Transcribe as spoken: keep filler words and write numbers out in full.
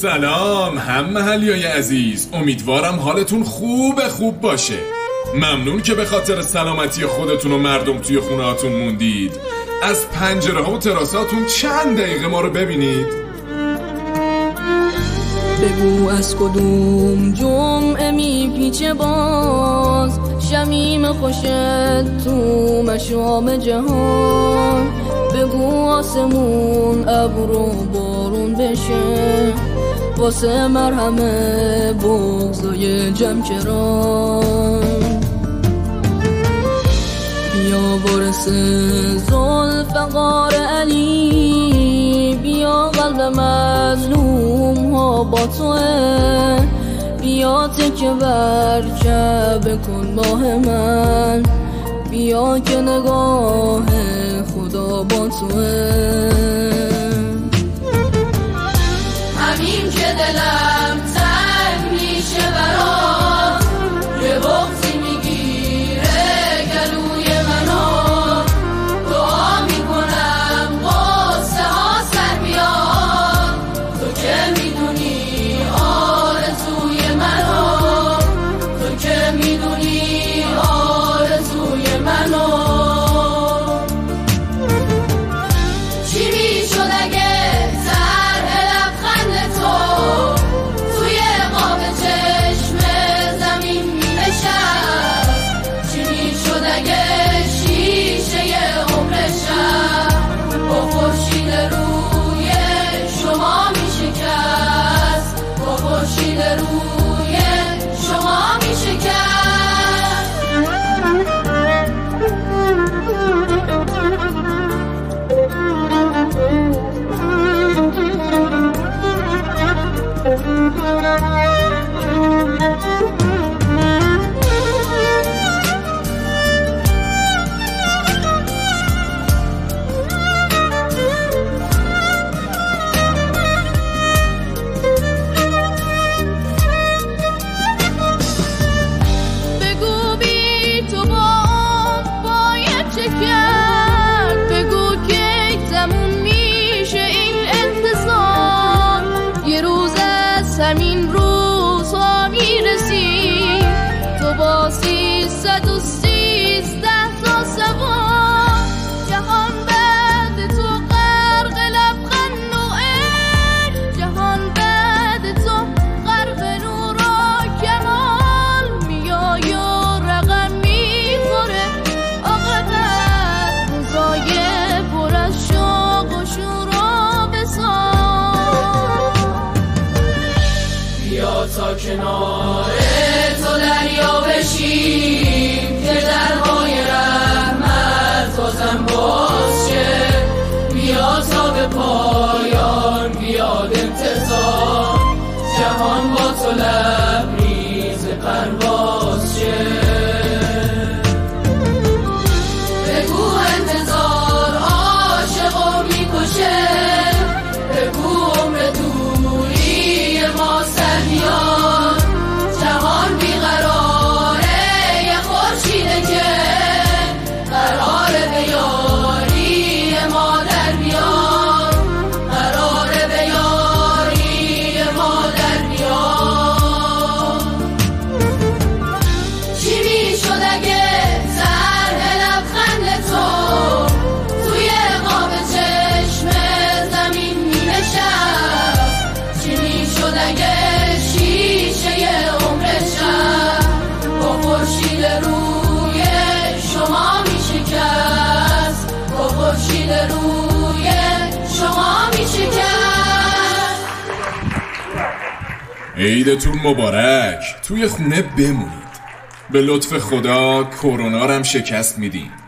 سلام هم محلیای عزیز، امیدوارم حالتون خوب خوب باشه. ممنون که به خاطر سلامتی خودتون و مردم توی خونه هاتون موندید. از پنجره ها و تراساتون چند دقیقه ما رو ببینید. بگو از کدوم جمعه میپیچه باز شمیم خوشت تو مشام جهان. بگو آسمون ابر و بارون بشه واسه مرهمه بغضای جمکران. بیا وارث ذوالفقار علی، بیا قلب مظلوم ها با توه. بیا تکه بر کعبه کن ماه من، بیا که نگاه خدا با توه. همین که دلم تنگ میشه برات، یه وقتی میگیره گلوی منو. دعا میکنم قصه ها سر بیاد، تو که میدونی آرزوی منو. تو که میدونی آرزوی منو. همین روزها میرسی تو با سیصد و سیزده تا سوار. جهان بعد تو غرق لبخند و عشق، جهان بعد تو غرق نور و کمال. میای و رقم میخوره عاقبت روزای پر از شوق و شور و وصال. بیا تا کنار تو دریا بشیم که درهای رحمت بازم باز شه. بیا تا به پایان بیاد انتظار، جهان با تو لبریز پرواز شه. بگو انتظار عاشقو میکشه، بگو عمر دوری ما سرمیان. جهان بیقراره یه خورشیده که قراره به یاری ما در بیاد، قراره به یاری ما در بیاد. چی میشد اگه طرح لبخند تو توی قاب چشم زمین مینشست؟ چی میشد اگه شیشه عمر شب با خورشید روی شما میشکست؟ با خورشید روی شما میشکست. عیدتون مبارک. توی خونه بمونید. به لطف خدا کرونا رو هم شکست میدیم.